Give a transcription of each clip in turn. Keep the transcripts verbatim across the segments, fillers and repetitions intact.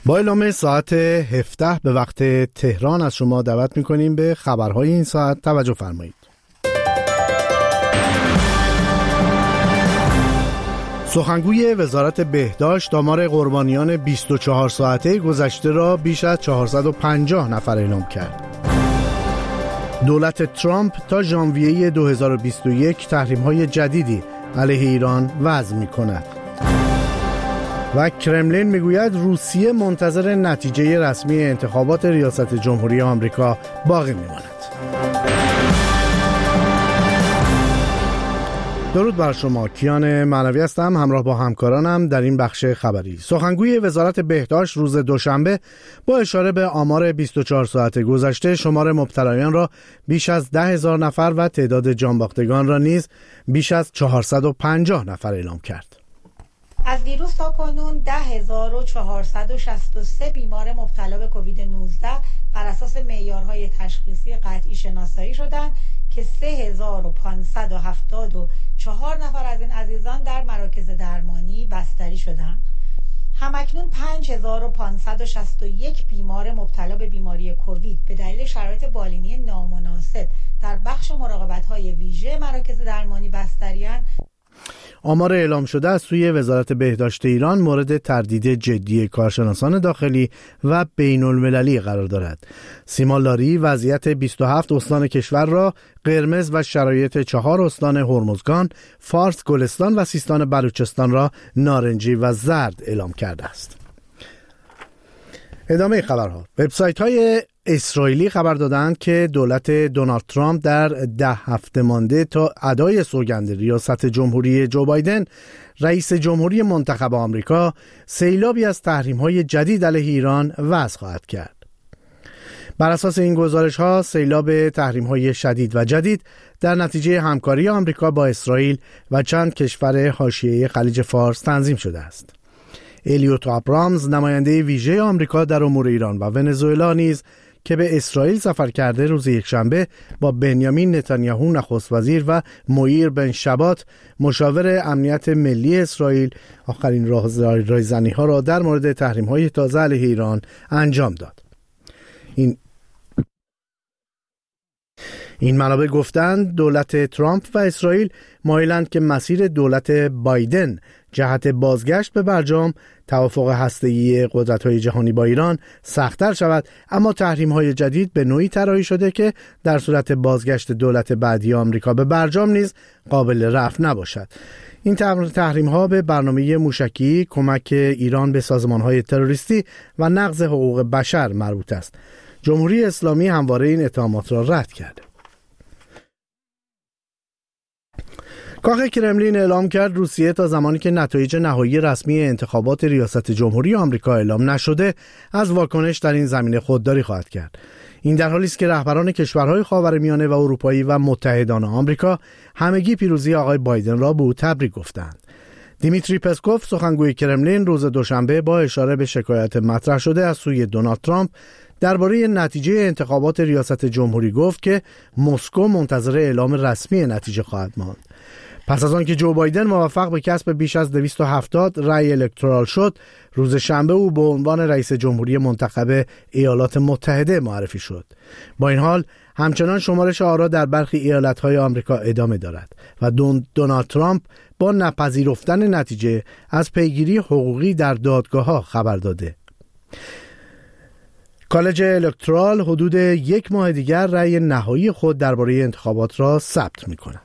با اعلام ساعت هفده به وقت تهران از شما دعوت می‌کنیم به خبرهای این ساعت توجه فرمایید. سخنگوی وزارت بهداشت آمار قربانیان بیست و چهار ساعته گذشته را بیش از چهارصد و پنجاه نفر اعلام کرد. دولت ترامپ تا ژانویه دو هزار و بیست و یک تحریم‌های جدیدی علیه ایران وضع می‌کند. و کرملین میگوید روسیه منتظر نتیجه رسمی انتخابات ریاست جمهوری آمریکا باقی میماند. درود بر شما، کیان معنوی هستم، همراه با همکارانم در این بخش خبری. سخنگوی وزارت بهداشت روز دوشنبه با اشاره به آمار بیست و چهار ساعت گذشته شمار مبتلایان را بیش از ده هزار نفر و تعداد جانباختگان را نیز بیش از چهارصد و پنجاه نفر اعلام کرد. از دیروز تا کنون ده هزار و چهارصد و شصت و سه بیمار مبتلا به کووید نوزده بر اساس معیارهای تشخیصی قطعی شناسایی شدند که سه هزار و پانصد و هفتاد و چهار نفر از این عزیزان در مراکز درمانی بستری شدند. همکنون پنج هزار و پانصد و شصت و یک بیمار مبتلا به بیماری کووید به دلیل شرایط بالینی نامناسب در بخش مراقبت‌های ویژه مراکز درمانی بستری‌اند. آمار اعلام شده از سوی وزارت بهداشت ایران مورد تردید جدی کارشناسان داخلی و بین المللی قرار دارد. سیما لاری وضعیت بیست و هفت استان کشور را قرمز و شرایط چهار استان هرمزگان، فارس، گلستان و سیستان بلوچستان را نارنجی و زرد اعلام کرده است. ادامه خبرها. وبسایت های اسرائیلی خبر دادند که دولت دونالد ترامپ در ده هفته مانده تا ادای سوگند ریاست جمهوری جو بایدن رئیس جمهوری منتخب آمریکا سیلابی از تحریم‌های جدید علیه ایران وضع خواهد کرد. بر اساس این گزارش ها سیلاب تحریم‌های شدید و جدید در نتیجه همکاری آمریکا با اسرائیل و چند کشور حاشیه خلیج فارس تنظیم شده است. الیوت ابرامز نماینده ویژه آمریکا در امور ایران و ونزوئلا نیز که به اسرائیل سفر کرده روز یکشنبه با بنیامین نتانیاهو نخست وزیر و مویر بن شبات مشاور امنیت ملی اسرائیل آخرین راهزنی ها را در مورد تحریم های تازه علیه ایران انجام داد. این این منابع گفتند دولت ترامپ و اسرائیل مایلند که مسیر دولت بایدن جهت بازگشت به برجام توافق هسته‌ای قدرت‌های جهانی با ایران سخت‌تر شود، اما تحریم‌های جدید به نوعی طراحی شده که در صورت بازگشت دولت بعدی آمریکا به برجام نیز قابل رفع نباشد. این تحریم‌ها به برنامه موشکی، کمک ایران به سازمان‌های تروریستی و نقض حقوق بشر مربوط است. جمهوری اسلامی همواره این اتهامات را رد کرده. کاخ کرملین اعلام کرد روسیه تا زمانی که نتایج نهایی رسمی انتخابات ریاست جمهوری آمریکا اعلام نشده از واکنش در این زمینه خودداری خواهد کرد. این در حالی است که رهبران کشورهای خاورمیانه و اروپایی و متحدان آمریکا همگی پیروزی آقای بایدن را به او تبریک گفتند. دیمیتری پسکوف سخنگوی کرملین روز دوشنبه با اشاره به شکایت مطرح شده از سوی دونالد ترامپ درباره نتیجه انتخابات ریاست جمهوری گفت که مسکو منتظر اعلام رسمی نتیجه خواهد ماند. پس از آنکه جو بایدن موفق به کسب بیش از دویست و هفتاد رأی الکترال شد، روز شنبه او به عنوان رئیس جمهوری منتخب ایالات متحده معرفی شد. با این حال همچنان شمارش آرا در برخی ایالت‌های آمریکا ادامه دارد و دونالد ترامپ با نپذیرفتن نتیجه از پیگیری حقوقی در دادگاه‌ها خبر داده. کالج الکترال حدود یک ماه دیگر رأی نهایی خود درباره انتخابات را ثبت می‌کند.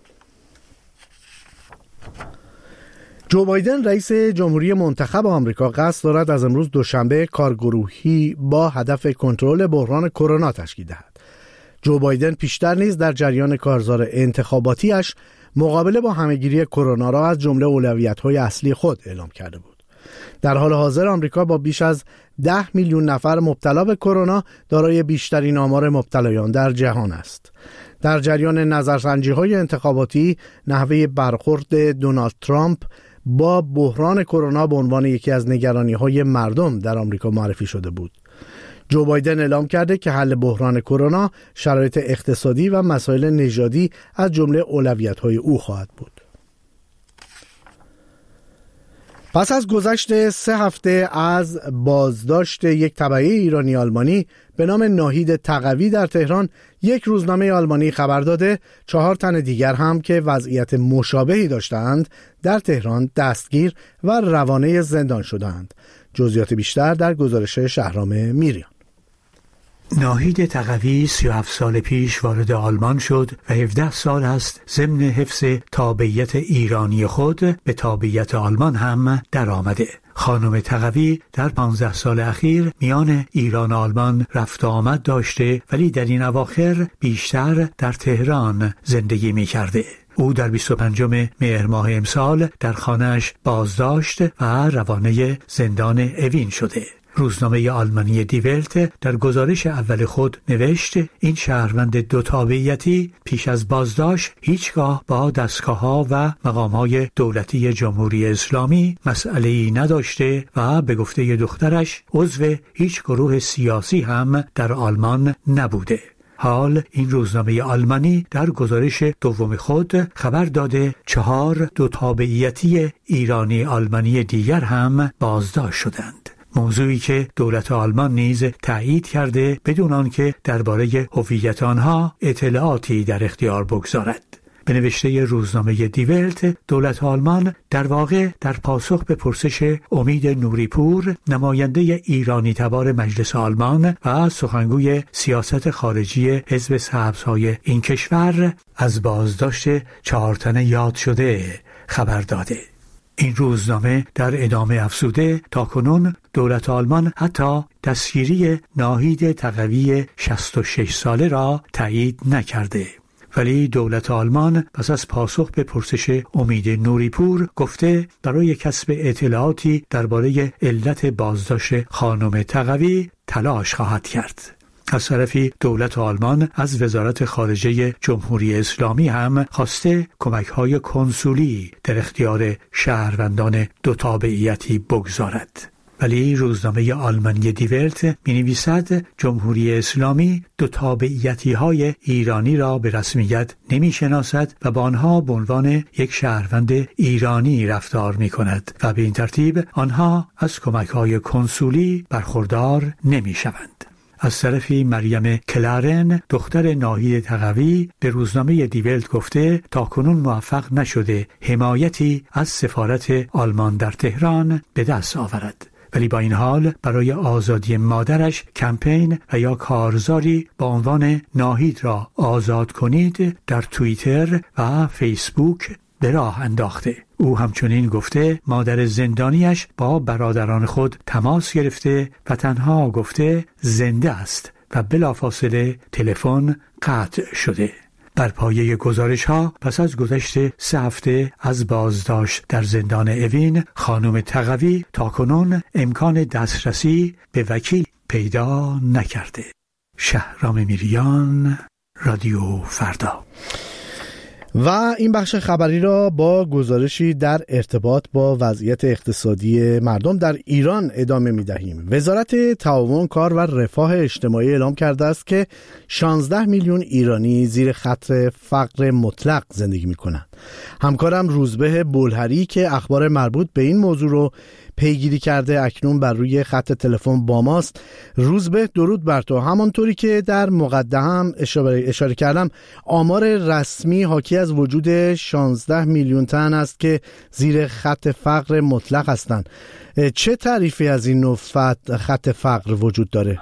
جو بایدن رئیس جمهوری منتخب آمریکا قصد دارد از امروز دوشنبه کارگروهی با هدف کنترل بحران کرونا تشکیل دهد. جو بایدن پیشتر نیز در جریان کارزار انتخاباتیش مقابله با همهگیری کرونا را از جمله اولویت‌های اصلی خود اعلام کرده بود. در حال حاضر آمریکا با بیش از ده میلیون نفر مبتلا به کرونا دارای بیشترین آمار مبتلایان در جهان است. در جریان نظرسنجی‌های انتخاباتی نحوه برخورد دونالد ترامپ با بحران کرونا به عنوان یکی از نگرانی‌های مردم در آمریکا معرفی شده بود. جو بایدن اعلام کرده که حل بحران کرونا شرایط اقتصادی و مسائل نژادی از جمله اولویت‌های او خواهد بود. پس از گذشت سه هفته از بازداشت یک تبعه ایرانی آلمانی به نام ناهید تقوی در تهران، یک روزنامه آلمانی خبر داده چهار تن دیگر هم که وضعیت مشابهی داشتند در تهران دستگیر و روانه زندان شدند. جزئیات بیشتر در گزارش شهرام میریان. ناهید تقوی سی و هفت سال پیش وارد آلمان شد و هفده سال است ضمن حفظ تابعیت ایرانی خود به تابعیت آلمان هم در آمده. خانم تقوی در پانزده سال اخیر میان ایران و آلمان رفت و آمد داشته، ولی در این اواخر بیشتر در تهران زندگی می کرده. او در بیست و پنجم مهر ماه امسال در خانه‌اش بازداشت و روانه زندان اوین شده. روزنامه آلمانی دی ولت در گزارش اول خود نوشت این شهروند دو تابعیتی پیش از بازداشت هیچگاه با دستگاه‌ها و مقام‌های دولتی جمهوری اسلامی مسئله‌ای نداشته و به گفته دخترش عضو هیچ گروه سیاسی هم در آلمان نبوده. حال این روزنامه آلمانی در گزارش دوم خود خبر داده چهار دو تابعیتی ایرانی آلمانی دیگر هم بازداشت شدند. موضوعی که دولت آلمان نیز تایید کرده بدون آنکه درباره هویت آنها اطلاعاتی در اختیار بگذارد. به نوشته روزنامه دی ولت، دولت آلمان در واقع در پاسخ به پرسش امید نوریپور، نماینده ایرانی تبار مجلس آلمان و سخنگوی سیاست خارجی حزب سبزهای این کشور، از بازداشت چهار تن یاد شده خبر داده. این روزنامه در ادامه افزوده تاکنون دولت آلمان حتی دستگیری ناهید تقوی شصت و شش ساله را تایید نکرده. ولی دولت آلمان پس از پاسخ به پرسش امید نوریپور گفته برای کسب اطلاعاتی درباره علت بازداشت خانم تقوی تلاش خواهد کرد. از طرفی دولت آلمان از وزارت خارجه جمهوری اسلامی هم خواسته کمک‌های کنسولی در اختیار شهروندان دو تابعیتی بگذارد. ولی روزنامه آلمانی دی ولت می‌نویسد جمهوری اسلامی دو تابعیتی‌های ایرانی را به رسمیت نمی‌شناسد و با آنها به عنوان یک شهروند ایرانی رفتار می‌کند و به این ترتیب آنها از کمک‌های کنسولی برخوردار نمی‌شوند. از طرفی مریم کلارن دختر ناهید تقوی به روزنامه دی ولت گفته تاکنون موفق نشده حمایتی از سفارت آلمان در تهران به دست آورد، ولی با این حال برای آزادی مادرش کمپین و یا کارزاری با عنوان ناهید را آزاد کنید در توییتر و فیسبوک به راه انداخته. او همچنین گفته مادر زندانیش با برادران خود تماس گرفته و تنها گفته زنده است و بلافاصله تلفن قطع شده. بر پایه گزارش ها پس از گذشت سه هفته از بازداشت در زندان اوین، خانم تقوی تاکنون امکان دسترسی به وکیل پیدا نکرده. شهرام میریان، رادیو فردا. و این بخش خبری را با گزارشی در ارتباط با وضعیت اقتصادی مردم در ایران ادامه می دهیم. وزارت تعاون، کار و رفاه اجتماعی اعلام کرده است که شانزده میلیون ایرانی زیر خط فقر مطلق زندگی می کنند. همکارم روزبه بلهری که اخبار مربوط به این موضوع رو پیگیری کرده اکنون بر روی خط تلفن با ماست. روزبه، درود بر تو. همانطوری که در مقدمه اشاره, اشاره کردم، آمار رسمی حاکی از وجود شانزده میلیون تن است که زیر خط فقر مطلق هستند. چه تعریفی از این نوع خط فقر وجود داره؟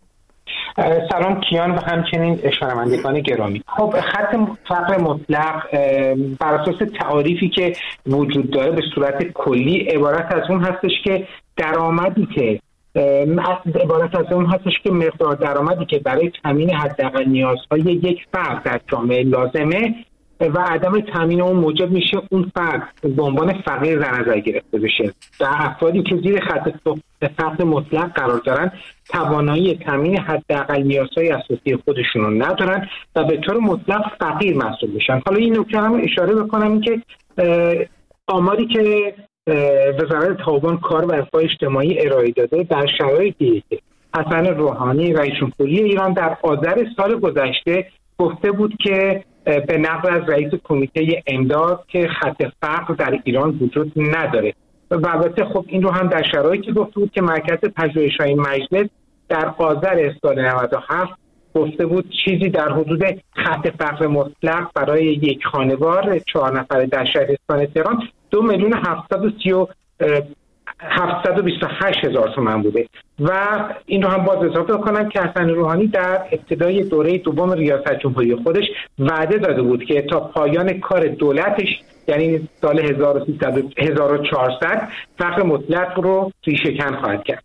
سلام کیان و همچنین شنوندگان گرامی. خب خط فقر مطلق بر اساس تعریفی که وجود داره به صورت کلی عبارت از اون هستش که درآمدی که عبارت از اون هستش که مقدار درآمدی که برای تامین حداقل نیازهای یک فرد در جامعه لازمه و عدم تامین اون موجب میشه اون فرد به عنوان فقیر در نظر گرفته بشه. در افرادی که زیر خط فقر مطلق قرار دارن توانایی تامین حداقل نیازهای اساسی خودشون رو ندارن و به طور مطلق فقیر محسوب میشن. حالا این نکته هم اشاره بکنم این که آماری که وزارت تعاون، کار و رفاه اجتماعی ارائه داده در شرایطی که حسن روحانی رئیس جمهوری ایران در آذر سال گذشته گفته بود که به نقل از رئیس کمیته امداد که خط فقر در ایران وجود نداره و البته خب این رو هم در شرایطی گفته بود که مرکز پژوهش‌های مجلس در آذر سال نود و هفت گفته بود چیزی در حدود خط فقر مطلق برای یک خانوار چهار نفره در شهرستان تهران دو میلیون هفتصد و سی و هفتصد و بیست و هشت هزار تومان بوده. و این رو هم باز اضافه کنم که حسن روحانی در ابتدای دوره دوم ریاست جمهوری خودش وعده داده بود که تا پایان کار دولتش یعنی سال هزار و چهارصد فقر مطلق رو ریشه‌کن خواهد کرد.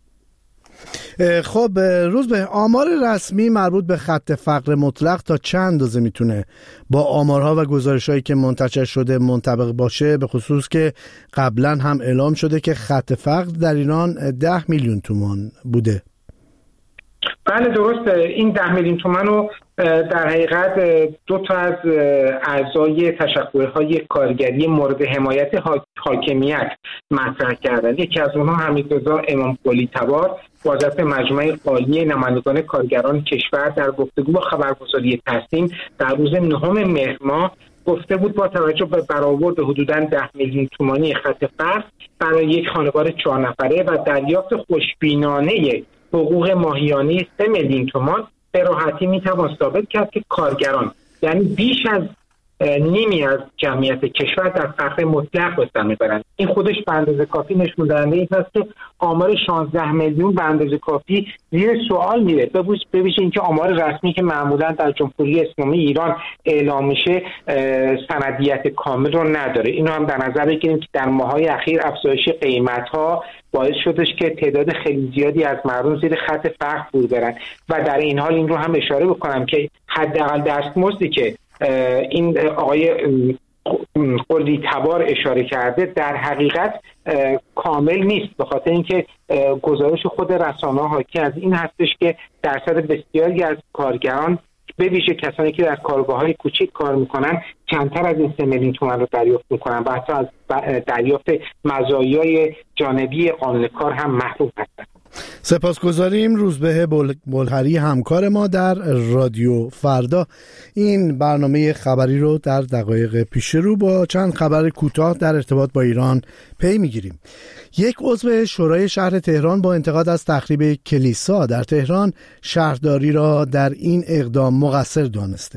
خب روز به آمار رسمی مربوط به خط فقر مطلق تا چند اندازه میتونه با آمارها و گزارش‌هایی که منتشر شده منطبق باشه، به خصوص که قبلا هم اعلام شده که خط فقر در ایران ده میلیون تومان بوده؟ بله درسته. این ده میلیون تومان رو در حقیقت دو تا از اعضای تشکل‌های کارگری مورد حمایت حاکمیت مطرح کردند. یکی از اونها حمیدرضا امامقلی تبار وزارت مجمع عالی نمایندگان کارگران کشور در گفتگو با خبرگزاری تصنیم در روز نهم مهر ماه گفته بود با توجه به برآورد حدوداً ده میلیون تومانی خط فقر برای یک خانوار چهار نفره و دریافت خوشبینانه حقوق ماهیانه سه میلیون تومان به راحتی میتوان ثابت کرد که کارگران یعنی بیش از نیمی از جمعیت کشور در فقر مطلق به سر میبرند. این خودش به اندازه کافی نشون دهنده این است که آمار شانزده میلیون به اندازه کافی زیر سوال میره، به ویژه اینکه آمار رسمی که معمولا در جمهوری اسلامی ایران اعلام میشه سندیت کامل رو نداره. اینو هم در نظر بگیریم که در ماه‌های اخیر افزایش قیمت‌ها باعث شدش که تعداد خیلی زیادی از مردم زیر خط فقر فرو برن و در این حال این رو هم اشاره بکنم که حداقل دستمزدی که این آقای قلی تبار اشاره کرده در حقیقت کامل نیست، به خاطر اینکه گزارش خود رسانه‌ها حاکی از این هستش که درصد بسیاری از کارگران به ویژه کسانی که در کارگاه‌های کوچک کار میکنن کمتر از این سه میلیون تومان رو دریافت میکنن و حتی از دریافت مزایای جانبی قانون کار هم محروم هستند. سپاسگزاریم روزبه بلهری همکار ما در رادیو فردا. این برنامه خبری رو در دقایق پیش رو با چند خبر کوتاه در ارتباط با ایران پی میگیریم. یک عضو شورای شهر تهران با انتقاد از تخریب کلیسا در تهران شهرداری را در این اقدام مقصر دانسته.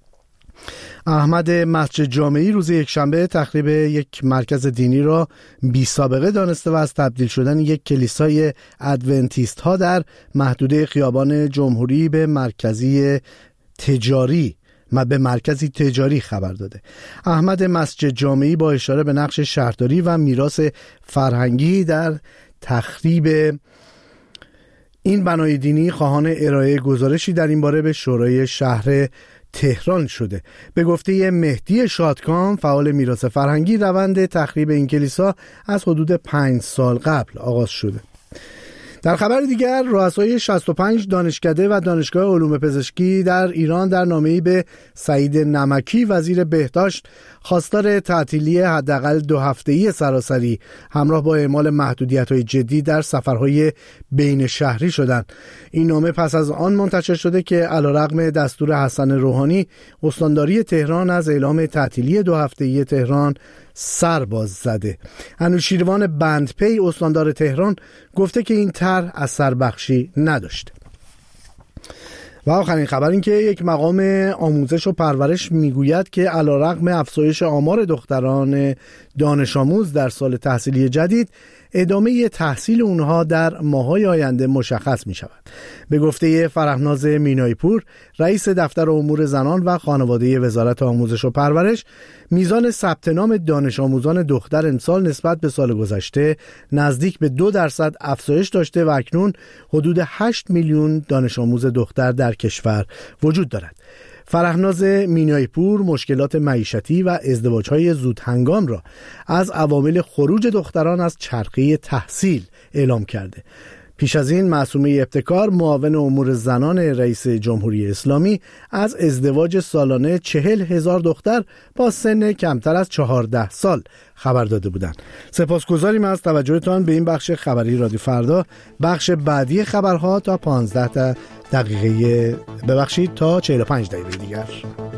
احمد مسجد جامعی روز یکشنبه تخریب یک مرکز دینی را بی سابقه دانسته و از تبدیل شدن یک کلیسای ادونتیست ها در محدوده خیابان جمهوری به مرکزی تجاری و به مرکزی تجاری خبر داده. احمد مسجد جامعی با اشاره به نقش شهرداری و میراث فرهنگی در تخریب این بنای دینی خواهان ارائه گزارشی در این باره به شورای شهر تهران شده. به گفته مهدی شادکام فعال میراث فرهنگی، روند تخریب این کلیسا از حدود پنج سال قبل آغاز شده. در خبر دیگر رؤسای شصت و پنج دانشکده و دانشگاه علوم پزشکی در ایران در نامه‌ای به سعید نمکی وزیر بهداشت خواستار تعطیلی حداقل دو هفته‌ای سراسری همراه با اعمال محدودیت‌های جدی در سفرهای بین شهری شدند. این نامه پس از آن منتشر شده که علیرغم دستور حسن روحانی استانداری تهران از اعلام تعطیلی دو هفته‌ای تهران سر باز زده. انوشیروان بندپی استاندار تهران گفته که این طرح اثر بخشی نداشته. و آخرین خبر این که یک مقام آموزش و پرورش میگوید که علیرغم افزایش آمار دختران دانش آموز در سال تحصیلی جدید، ادامه تحصیل اونها در ماه‌های آینده مشخص می شود. به گفته فرهناز مینایی پور، رئیس دفتر امور زنان و خانواده وزارت آموزش و پرورش، میزان ثبت نام دانش آموزان دختر امسال نسبت به سال گذشته نزدیک به دو درصد افزایش داشته و اکنون حدود هشت میلیون دانش آموز دختر در کشور وجود دارد. فرهناز مینایی پور مشکلات معیشتی و ازدواج‌های زود هنگام را از عوامل خروج دختران از چرخه تحصیل اعلام کرده. پیش از این معصومه ابتکار معاون امور زنان رئیس جمهوری اسلامی از ازدواج سالانه چهل هزار دختر با سن کمتر از چهارده سال خبر داده بودند. سپاسگزاریم از توجهتان به این بخش خبری رادیو فردا. بخش بعدی خبرها تا پانزده دقیقه ببخشید تا چهل و پنج دقیقه دیگر.